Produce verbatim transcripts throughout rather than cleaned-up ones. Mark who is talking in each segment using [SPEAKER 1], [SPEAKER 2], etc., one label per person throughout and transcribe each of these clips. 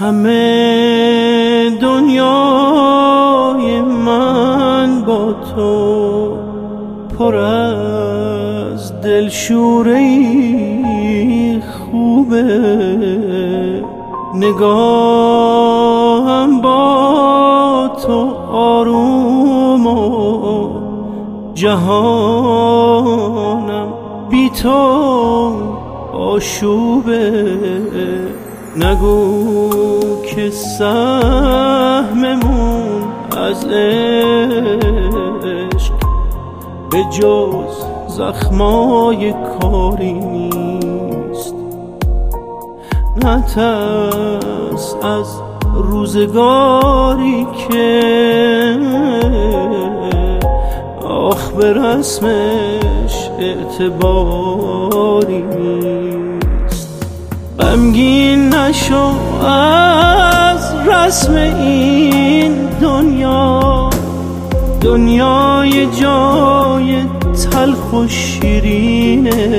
[SPEAKER 1] همه دنیای من با تو پر از دلشوری خوبه، نگاهم با تو آروم و جهانم بی تو آشوبه. نگو که سهممون از عشق به جز زخمای کاری نیست. نترس از روزگاری که آخ به رسمش اعتباری نیست. غمگین نشو از رسم این دنیا، دنیای جای تلخ و شیرینه،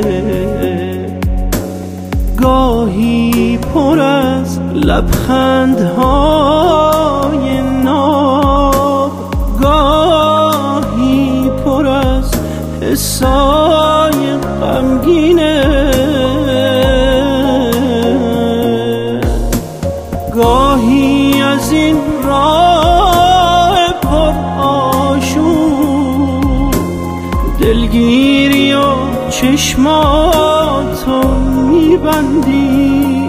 [SPEAKER 1] گاهی پر از لبخندهای ناب، گاهی پر از حسای غمگینه، گاهی از این راه پر آشوب دلگیری و چشماتو میبندی،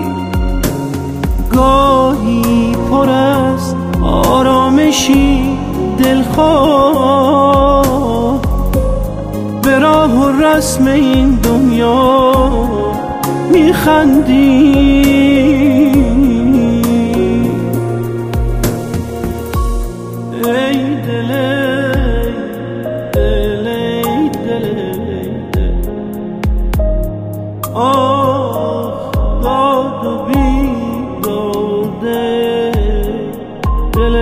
[SPEAKER 1] گاهی پر از آرامشی دلخواه به راه و رسم این دنیا میخندی. ای دل دل دل آه داد و بیداده دل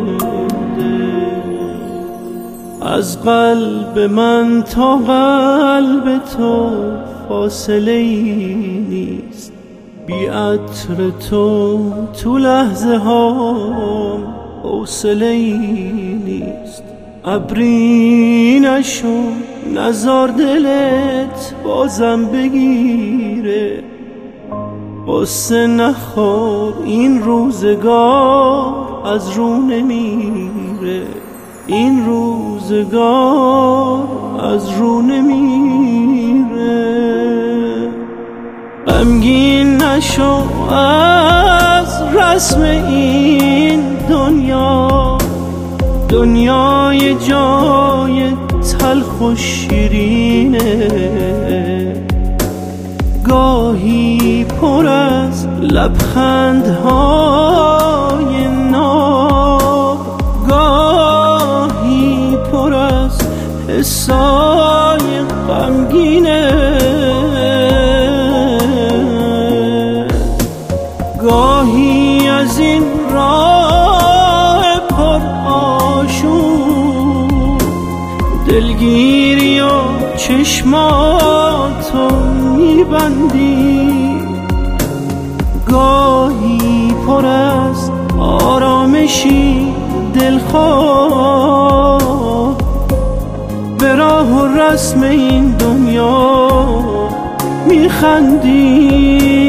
[SPEAKER 1] دل، از قلب من تا قلب تو فاصله ای نیست، بی عطر تو تو لحظه ها حوصله ای نیست. ابری نشو نزار دلت بازم بگیره، قصه نخور این روزگار از رو نمیره، این روزگار از رو نمیره. غمگین نشو از رسم این دنیا، دنیای جای تلخ و شیرینه، گاهی پر از لبخندهای ناب، گاهی پر از حسای غمگینه، گاهی از این راه پر آشوب دلگیری و چشماتو میبندی، گاهی پر از آرامشی دلخواه به راه و رسم این دنیا میخندی.